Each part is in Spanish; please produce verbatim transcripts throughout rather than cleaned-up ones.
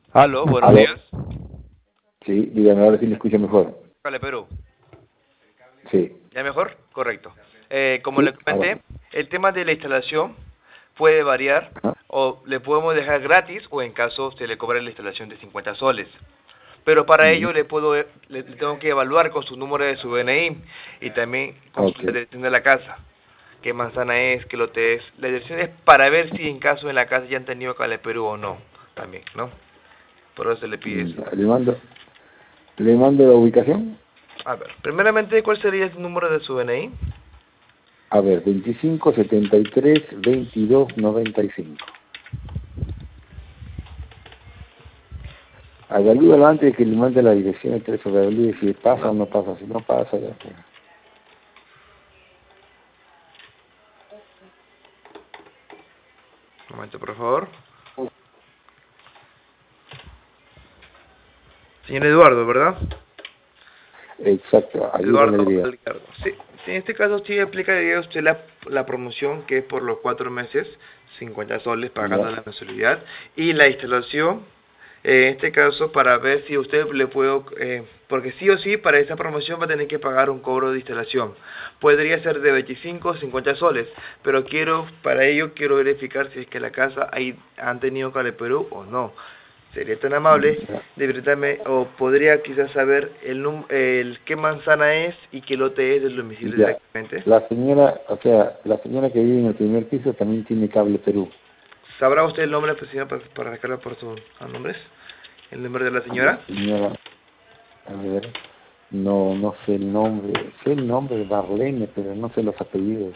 Aló, buenos Aló, días. sí, dígame, ahora sí me escucha mejor. Vale, Perú. Sí, ¿Ya mejor? Correcto. Eh, como le sí, ahora sí. comenté, el tema de la instalación puede variar Ajá, o le podemos dejar gratis o en caso se le cobre la instalación de cincuenta soles. Pero para ujú, ello le puedo le, le tengo que evaluar con su número de su D N I y también con su ok, dirección de la casa. Qué manzana es, qué lote es. La dirección es para ver si en caso en la casa ya han tenido Cale Perú o no. También, ¿no? Por eso se le pide mm, eso. ya, le mando, le mando la ubicación. A ver, primeramente, ¿cuál sería el número de su D N I? A ver, veinticinco, setenta y tres, veintidós, noventa y cinco. Evalúalo antes de que le mande la dirección, entonces evalúe si pasa o No. no pasa. Si no pasa, ya pues. Un momento, por favor. Señor Eduardo, ¿verdad? Exacto, ayúdame Eduardo diría. Algardo. Sí, sí, en este caso sí aplicaría usted la, la promoción que es por los cuatro meses, cincuenta soles pagando Ya, la mensualidad, y la instalación, eh, en este caso para ver si usted le puedo, eh, porque sí o sí para esa promoción va a tener que pagar un cobro de instalación. Podría ser de veinticinco o cincuenta soles, pero quiero, para ello quiero verificar si es que la casa ahí han tenido Cale Perú o no. Sería tan amable ya. de brindarme, o podría quizás saber el, num el qué manzana es y qué lote es del domicilio Ya. directamente. La señora, o sea, la señora que vive en el primer piso también tiene cable Perú. ¿Sabrá usted el nombre, pues, señor, para, para sacarlo por sus nombres? ¿El nombre de la La señora? señora, a ver, no, no sé el nombre, sé el nombre de Darlene, pero no sé los apellidos.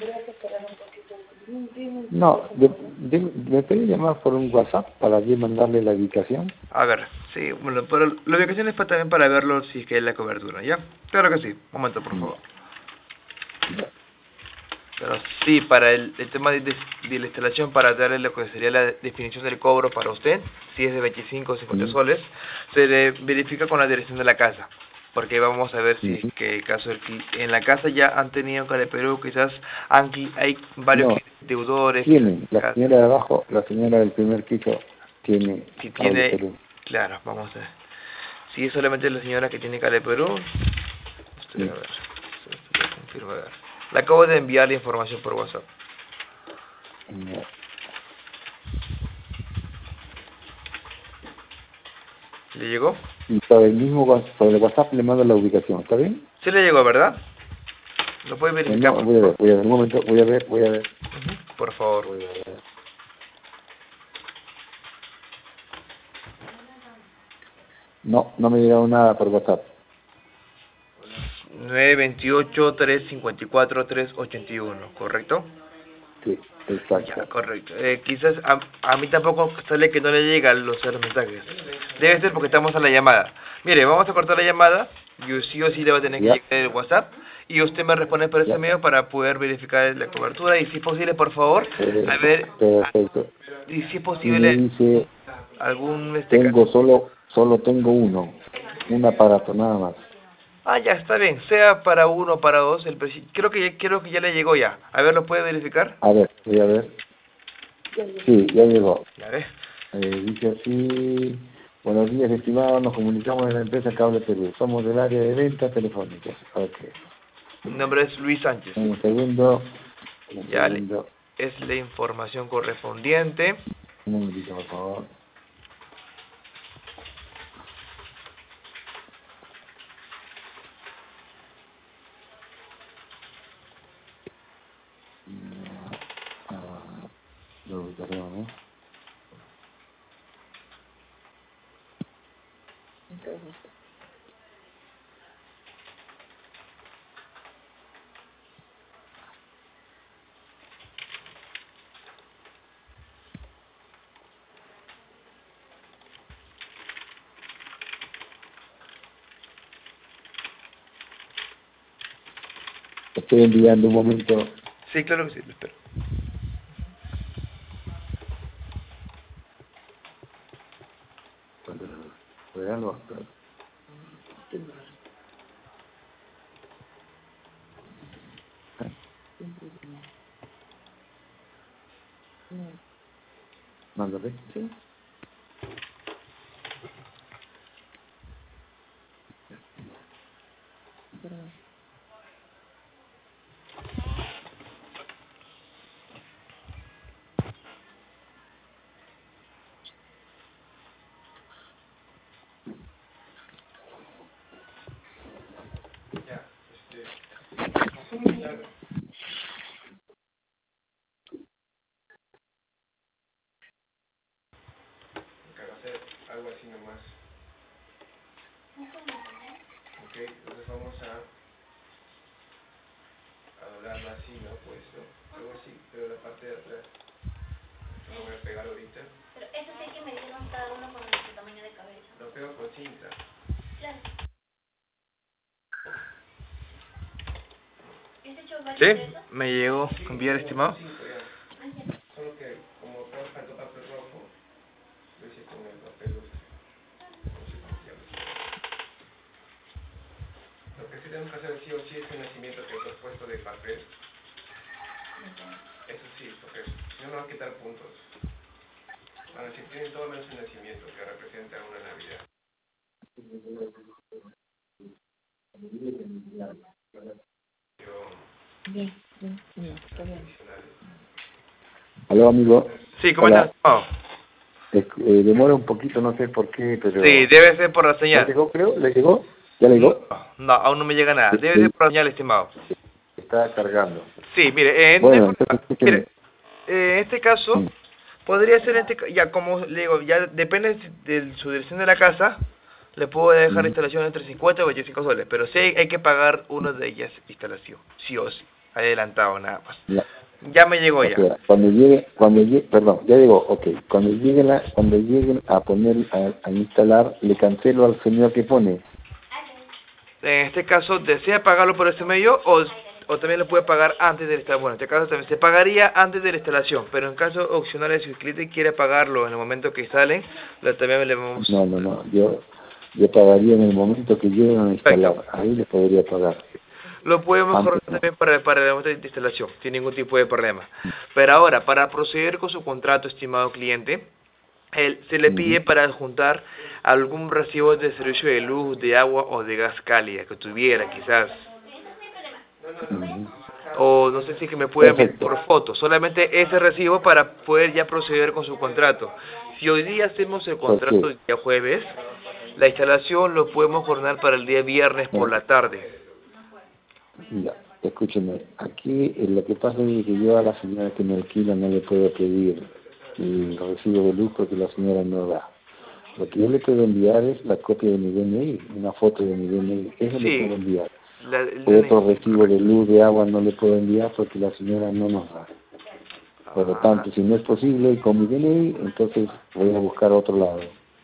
No, de, de- me puede llamar por un WhatsApp para yo mandarle la ubicación. A ver, sí, bueno, pero la ubicación es para, también para verlo si es que hay la cobertura, ¿ya? Claro que sí. Un momento, por Mm, favor. ya, Pero sí, para el, el tema de, de- de la instalación, para darle lo que sería la definición del cobro para usted, si es de veinticinco o cincuenta mm, soles, se le verifica con la dirección de la casa. Porque vamos a ver si es mm. que el caso del cli- en la casa ya han tenido Cale Perú, quizás han cli- hay varios No, clientes deudores, quizás tiene, la casa. señora de abajo, la señora del primer piso tiene Si cable tiene, Perú. claro, vamos a ver. Si es solamente la señora que tiene Cale Perú, usted a Sí, ver, usted confirma, a ver. Le acabo de enviar la información por WhatsApp. ya. ¿Le llegó? Y por el mismo, wa- por el WhatsApp le mando la ubicación, ¿está bien? Sí le llegó, ¿verdad? ¿Lo puede Eh, verificar, no, por voy a ver, favor? voy a ver, un momento, voy a ver, voy a ver, Ujú, por favor. voy a ver. No, no me ha llegado nada por WhatsApp. nueve dos ocho, tres cinco cuatro, tres ocho uno, ¿correcto? Sí, Ya, exacto. correcto. Eh, quizás a, a mí tampoco sale que no le llegan los los mensajes. Debe ser porque estamos a la llamada. Mire, vamos a cortar la llamada. Yo sí o sí le va a tener que Ya, llegar el WhatsApp. Y usted me responde por ese ya. medio para poder verificar la cobertura. Y si es posible, por favor, a Eh, ver, a- perfecto. y si es Y me posible, dice, algún, este caso. tengo solo, solo tengo uno, un aparato nada más. Ah, ya, está bien. Sea para uno o para dos, el preci- creo que ya, creo que ya le llegó ya. A ver, ¿lo puede verificar? A ver, voy a ver. Sí, ya llegó. Ya ves. Eh, dice así, buenos días estimados, nos comunicamos de la empresa Cable Perú. Somos del área de ventas telefónicas. Ok. Mi nombre es Luis Sánchez. Un segundo, un Ya le- segundo, es la información correspondiente. un momentito por favor. Ah, la ubicación, ¿no? Estoy enviando un momento. Sí, claro que sí, lo espero. Regalo. Mándame. Sí. hacer algo así nomás. Ok, entonces vamos a, a doblarlo así, ¿no? Pues, ¿no? Algo así, pero la parte de atrás. Lo voy a pegar ahorita. Pero eso sí que me dieron cada uno con su tamaño de cabeza. Lo pego con cinta. Claro. ¿Has hecho varios ¿Sí? de esos? ¿Me llegó enviar, estimado? Solo que como acá falta papel rojo, lo hice con el papel este. No sé cómo se llama. Lo que sí tenemos que hacer sí o sí es el nacimiento que he puesto de papel. Eso sí, porque si no nos va a quitar puntos. Bueno, si tienen todo menos el nacimiento, que representa una Navidad. Bien, bien, bien, está bien. Aló, amigo. Sí, ¿cómo Hola. estás? Oh. Eh, eh, demora un poquito, no sé por qué, pero... Sí, debe ser por la ¿Le señal. llegó, creo? ¿Le llegó? ¿Ya le llegó? No, no, aún no me llega nada. Debe Sí, ser por la señal, estimado. está cargando. Sí, mire, eh, no Bueno, importa. entonces, escúcheme. Mire, eh, en este caso, Mm. podría ser, este, ca- ya como le digo, ya depende de su dirección de la casa, le puedo dejar la Mm. instalación entre cincuenta o veinticinco soles, pero sí hay, hay que pagar una de ellas instalación, sí o sí, adelantado nada más. Ya. Ya me llegó O ya. sea, cuando llegue, cuando llegue, perdón, ya digo, ok, cuando lleguen, a, cuando lleguen a poner, a, a instalar, le cancelo al señor que pone. En este caso, ¿desea pagarlo por este medio o, o también lo puede pagar antes de la instalación? Bueno, en este caso también se pagaría antes de la instalación, pero en caso opcional, si el cliente quiere pagarlo en el momento que sale, lo también le vamos... No, no, no, yo, yo pagaría en el momento que lleguen a instalar, Perfecto. ahí le podría pagar. Lo podemos Antes mejorar no. también para, para el momento de instalación, sin ningún tipo de problema. Pero ahora, para proceder con su contrato, estimado cliente, él, se le pide Ujú. para adjuntar algún recibo de servicio de luz, de agua o de gas cálida que tuviera, quizás. Ujú. O no sé si que me puede enviar Perfecto. por foto, solamente ese recibo para poder ya proceder con su contrato. Si hoy día hacemos el ¿Por contrato qué? el día jueves, la instalación lo podemos coordinar para el día viernes por No, la tarde. mira, escúcheme, aquí eh, lo que pasa es que yo a la señora que me alquila no le puedo pedir el recibo de luz porque la señora no da. Lo que yo le puedo enviar es la copia de mi D N I, una foto de mi D N I, eso le Sí, puedo enviar. la, el Otro lunes, recibo de luz, de agua no le puedo enviar porque la señora no nos da. Por lo ah, tanto, si no es posible con mi D N I, entonces voy a buscar otro lado.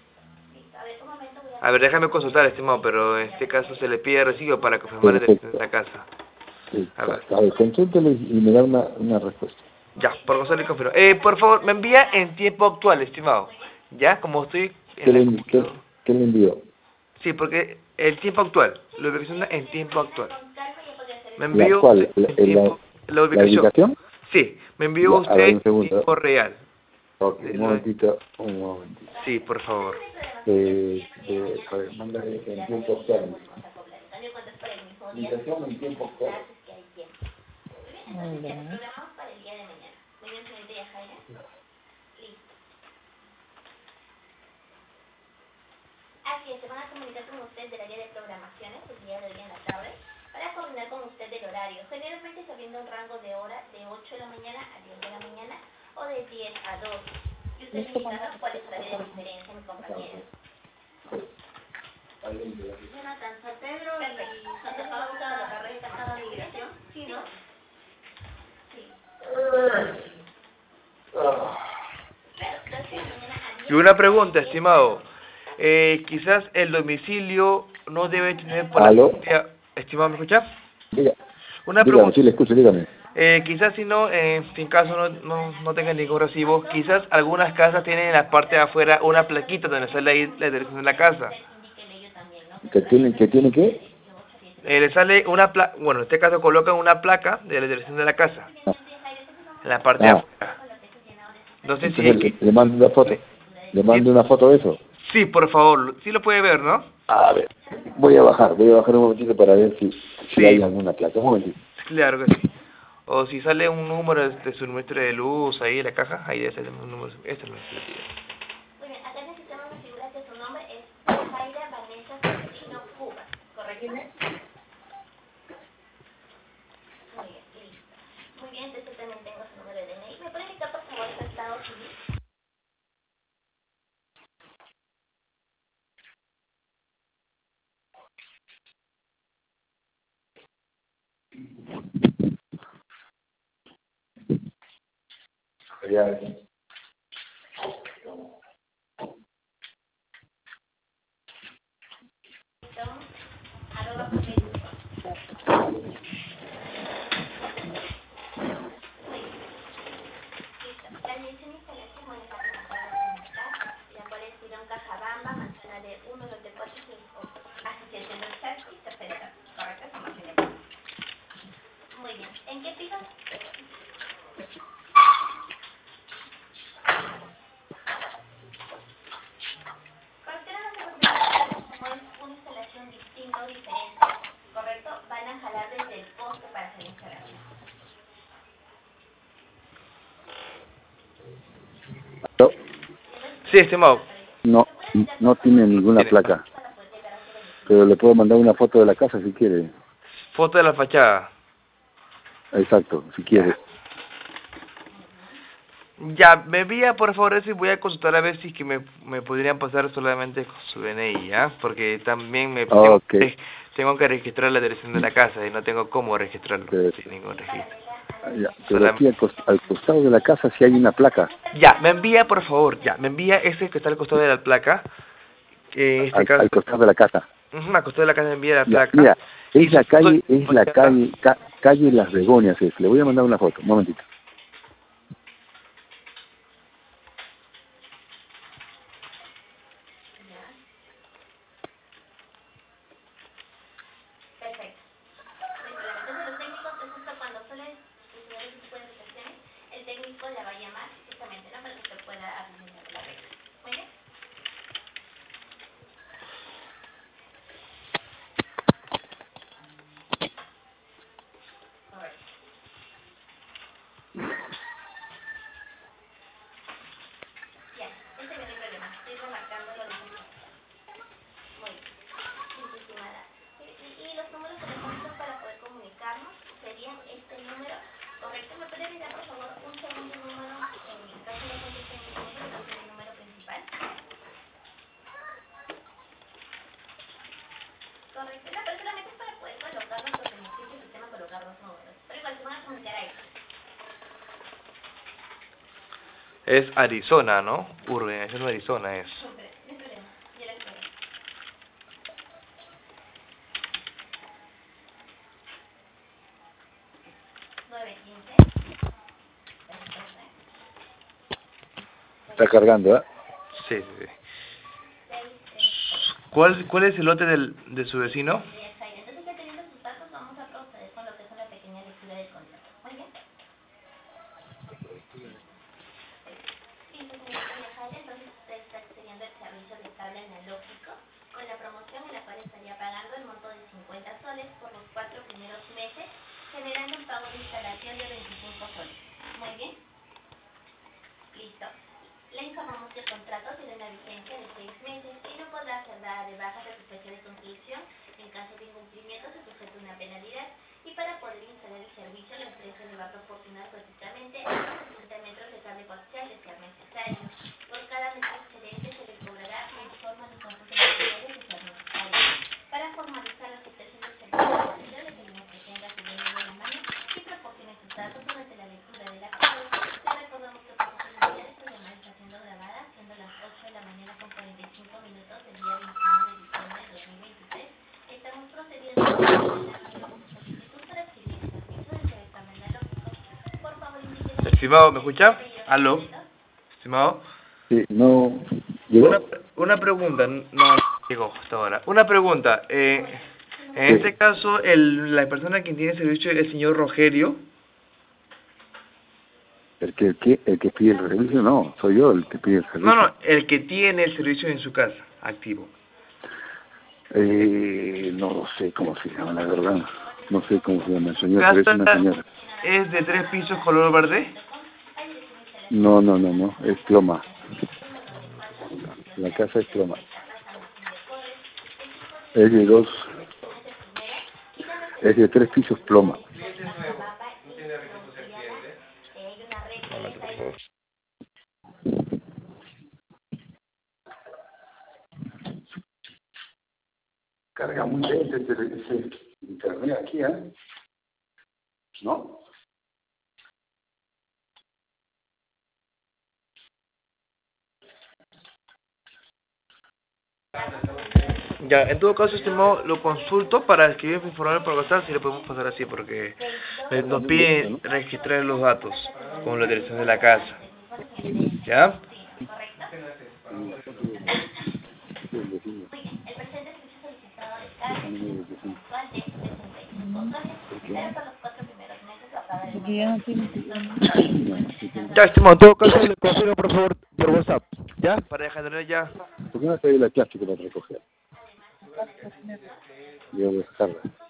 a ver, déjame consultar, estimado, pero en este caso se le pide recibo para confirmar la dirección de Perfecto. la casa. A ver, Exacto. A ver, consúltelo y y me da una, una respuesta. ya, por consultar y confirmo. Eh, por favor, me envía en tiempo actual, estimado. Ya, como estoy ¿Qué en la le, qué, computadora. qué le envió? Sí, porque el tiempo actual, la ubicación en tiempo actual. Me ¿La envió usted cual? ¿La, en la, tiempo, la la ubicación. ubicación? Sí, me envió Ya, a ver, usted un en segundo. tiempo real. Ok, De un lo- momentito, un momentito. Sí, por favor. Eh, eh, a ver, mándale en tiempo actual. Ubicación en tiempo actual. Muy bien. Programamos para el día de mañana. Muy bien, señorita Yajaira. Listo. Así es, se van a comunicar con usted del área de programaciones el día de hoy en la tarde para coordinar con usted el horario. Generalmente se brinda un rango de hora de ocho de la mañana a diez de la mañana o de diez a dos. Y usted me indicará cuál es el área de diferencia, mi compañera. Jonathan, San Pedro y Santa Pauta, la red casada de migración, ¿sí, no? Sí. Claro, doce de la mañana a diez. Y una pregunta, estimado. Eh, quizás el domicilio no debe tener por la ¿Aló? cantidad... Estimado, ¿me escucha? Diga, Una dígame, pregunta. sí le escucho, dígame. Eh, quizás si no, eh, si en caso no, no, no tengan ningún recibo, quizás algunas casas tienen en la parte de afuera una plaquita donde sale ahí la dirección de la casa. ¿Que tiene, que tiene qué? Eh, le sale una placa, bueno, en este caso colocan una placa de la dirección de la casa, en la parte de Ah, afuera. No sé si entonces es le, que... le mando una foto. Le mando una foto de eso. Sí, por favor, sí lo puede ver, ¿no? A ver, voy a bajar, voy a bajar un momentito para ver si, si hay Sí, alguna placa. Un momentito. claro que sí. O si sale un número de suministro de luz ahí en la caja, ahí debe ser un número, ese es lo que le pide. Muy bien, acá en el sistema me figura que su nombre es Jaira Vanessa Celestino Cuba, ¿correcto? Ya. La dirección de instalación maneja la comunidad, la cual es Tirón Cajabamba, manzana de uno, dos, cuatro, cinco, Asociación del Chaco y tercera edad. ¿Correcto? Información de pago. Muy bien. ¿En qué piso? Como es una instalación distinta o diferente, ¿correcto? Van a jalar desde el poste para hacer la instalación. No, Sí, estimado. no, no tiene ninguna Tiene. placa. Pero le puedo mandar una foto de la casa si quiere. Foto de la fachada. Exacto, si quiere. Ya, me envía por favor eso y voy a consultar a ver si es que me, me podrían pasar solamente con su D N I, ¿ya? Porque también me tengo, Ok. que- tengo que registrar la dirección de la casa y no tengo cómo registrarlo Eh, sin ningún registro. Ya, pero Solam- aquí al, cos- al costado de la casa sí hay una placa. Ya, me envía por favor, ya, me envía ese que está al costado de la placa, que en este Al, caso, al costado de la casa. ujú, al costado de la casa me envía la Ya, placa. mira, Y es la su foto de calle, es la fachada. calle, ca- calle Las Begonias es. Le voy a mandar una foto, un momentito. Perfecto. Entonces los técnicos, es justo cuando suelen suceder ese tipo de situaciones, el técnico la va a llamar justamente, ¿no? Para que usted pueda administrar la regla. Muy bien. Correcto. Ya, este no hay problema. Estoy remarcando lo mismo. Muy bien. Sí, sí, estimada. Y, y- y los números telefónicos para poder comunicarnos serían este número. Correcto. ¿Me puede brindar, por favor, un segundo número? En caso no conteste en este número, que es el número principal. Correcto. No, pero solamente es para poder colocarlos porque me exige el sistema colocar los números. Pero igual se van a comunicar ahí. Es Arizona, ¿no? Urbanización de Arizona es. Súper, no hay problema. Yo la espero. nueve quince. Está cargando, ¿eh? Sí, sí, sí. ¿Cuál, cuál es el lote del, de su vecino? Entonces, ya teniendo sus datos, vamos a proceder con lo que es una pequeña lectura del contrato. Muy bien. Listo, señorita Viajal, entonces usted está accediendo al servicio de cable analógico con la promoción en la cual estaría pagando el monto de cincuenta soles por los cuatro primeros meses, generando un pago de instalación de veinticinco soles. Muy bien. Listo. Le informamos que el contrato tiene una vigencia de seis meses y no podrá ser dada de baja de su fecha de conclusión. En caso de incumplimiento se sujeta una penalidad y para poder instalar el servicio la empresa le va a proporcionar gratuitamente hasta sesenta metros de cable coaxial de ser necesario. Por cada metro excedente se le cobrará en forma de costos adicionales de ser necesario. Para formalizar la aceptación del servicio, le pedimos que tenga su D N I en la mano y proporcione sus datos durante la lectura del acuerdo. Le recordamos que por seguridad esta llamada está siendo grabada, siendo las ocho de la mañana con cuarenta y cinco minutos del día veintiuno de diciembre de dos mil veintitrés. Estamos procediendo a la solicitud para adquirir el servicio del certamen analógico. Por favor, indíquenos Estimado, ¿me escucha? ¿Aló? Estimado. Sí, no. ¿Llegó? Una, una pregunta, no llegó hasta ahora. Una pregunta, eh, en Sí. este caso, el, la persona que tiene servicio es el señor Rogerio. El que, el que, el que pide el servicio, no, soy yo el que pide el servicio. No, no, el que tiene el servicio en su casa, activo. Eh, no lo sé cómo se llama, la verdad. No sé cómo se llama el señor, pero es una ¿Casa señora. es de tres pisos color verde? No, no, no, no, es ploma. La casa es ploma. Es de dos, es de tres pisos ploma. Carga muy lento ese, ese internet aquí, ¿eh? ¿No? Ya, en todo caso, estimado, lo consulto para escribir mi formulario por WhatsApp si le podemos pasar así, porque eh, nos piden registrar los datos con la dirección de la casa. ¿Ya? Ya, estimado, en todo caso, le confirmo por favor por WhatsApp. ¿Ya? Para generar ya. ¿Por qué no trae la plástico para recoger? Yo voy a dejarla.